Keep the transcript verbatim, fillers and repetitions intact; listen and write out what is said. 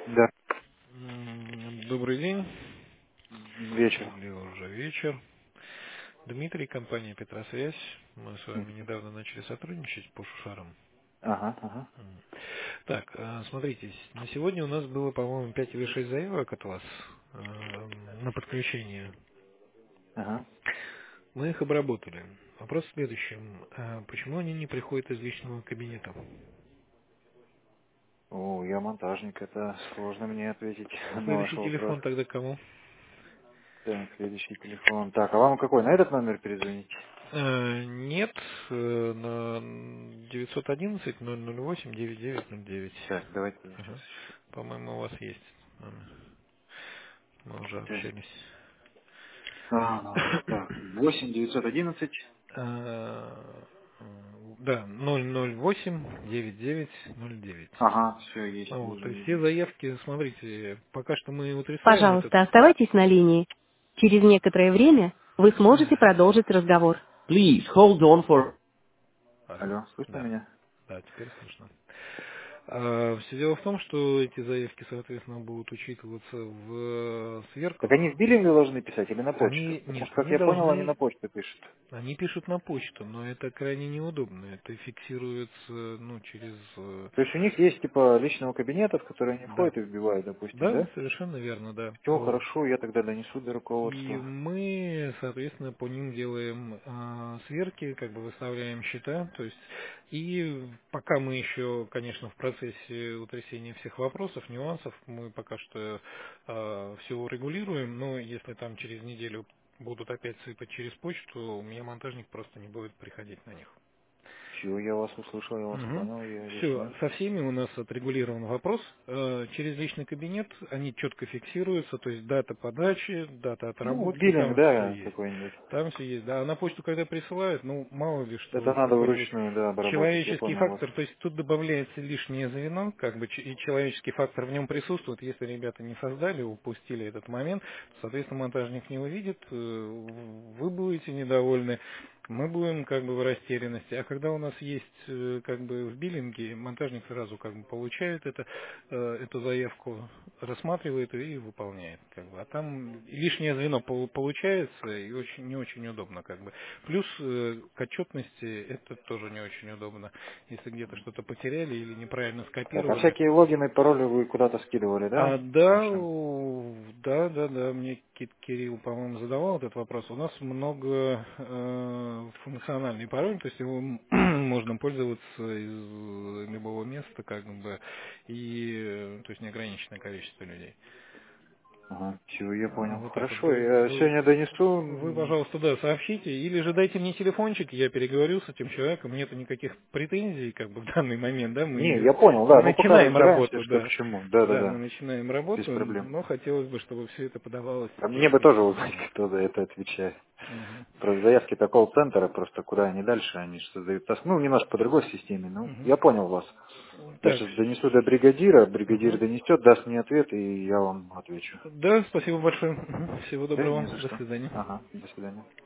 Да, М, Добрый день. вечер. Или уже вечер. Дмитрий, компания Петросвязь. Мы с вами Мгм. недавно начали сотрудничать по шушарам. Ага, ага, М. Так, а, смотрите, с- на сегодня у нас было, по-моему, пять или шесть заявок от вас эм, на подключение. ага. Мы их обработали. Вопрос в следующем. А почему они не приходят из личного кабинета? О, я монтажник, это сложно мне ответить на ваш Следующий вопрос. телефон тогда кому? Так, следующий телефон. Так, а вам какой? На этот номер перезвонить? Э, Нет, э, на девятьсот одиннадцать ноль ноль восемь девять девять ноль девять. Так, давайте я сейчас Ага. еще. По-моему, у вас есть номер. Мы уже Так, общались. а, ну, так, восемь девятьсот одиннадцать. А, Да, ноль ноль восемь девять девять ноль девять. Ага, все, есть, Ну вот, вижу, то есть все вижу. заявки, смотрите, пока что мы утрясаем этот. Пожалуйста, оставайтесь на линии. Через некоторое время вы сможете продолжить разговор. Please hold on for... Алло. Алло, слышно Да, меня? да, теперь слышно. А, все дело в том, что эти заявки, соответственно, будут учитываться в Так они в сверках. биллинг должны писать или на почту? Они, Потому нет, что, как они я понял, они на должны, почту пишут. они пишут на почту, но это крайне неудобно. Это фиксируется, ну, через, э, То есть у них есть типа личного кабинета, в который они да, входят и вбивают, допустим, да, да? совершенно верно, да. Все Вот. хорошо, я тогда донесу до И руководства. мы, соответственно, по ним делаем а, сверки, как бы выставляем счета, то есть и пока мы еще, конечно, в процессе утрясения всех вопросов, нюансов, мы пока что все урегулируем, но если там через неделю будут опять сыпать через почту, у меня монтажник просто не будет приходить на них. Все, я вас услышал, я вас понял, я Все, объясню. со всеми у нас отрегулирован вопрос. Э, Через личный кабинет они четко фиксируются, то есть дата подачи, дата Ну, отработки, биллинг, там все да, есть. какой-нибудь. Там все есть. Да, а на почту, когда присылают, ну, мало ли Это что, надо какой-нибудь вручную, да, обработать, я человеческий понял вас. фактор, то есть тут добавляется лишнее звено, как бы, ч- и человеческий фактор в нем присутствует. Если ребята не создали, упустили этот момент, соответственно, монтажник не увидит, э, вы будете недовольны, мы будем как бы в растерянности. А когда у нас есть э, как бы в биллинге, монтажник сразу как бы получает это, э, эту заявку, рассматривает ее и выполняет. Как бы. А там лишнее звено пол- получается и очень не очень удобно. Как бы. Плюс э, к отчетности это тоже не очень удобно. Если где-то что-то потеряли или неправильно Так, а скопировали, всякие логины, пароли вы куда-то скидывали, а, да? да, Нашим? у- да, да, да, мне Кит Кирилл, по-моему, задавал этот вопрос. У нас много э, функциональный пароль, то есть его м- можно пользоваться из любого места, как бы, и э, то есть неограниченное количество людей. Ага, все, я А, понял. Вот так вот. Хорошо, Вы, я вы, сегодня донесу. вы, М, пожалуйста, да, сообщите, или же дайте мне телефончик, я переговорю с этим человеком, нету никаких претензий, как бы, в данный момент, да, Не, мы, я понял, да, мы ну пока начинаем разбираемся, работу, что к да. чему. Да, мы Да-да-да, начинаем без работу, проблем. но хотелось бы, чтобы все это подавалось А мне бы четко и тоже узнать, профессионально. кто за это отвечает. Мгм. Про заявки до колл-центра, просто куда они дальше, они что создают таск. Ну, немножко по другой системе, ну, Мгм. я понял вас. Я Так, сейчас донесу до бригадира, бригадир мгм. донесет, даст мне ответ, и я вам отвечу. Да, спасибо большое. Мгм. Всего Да, доброго. не за До что. свидания. Ага, до свидания.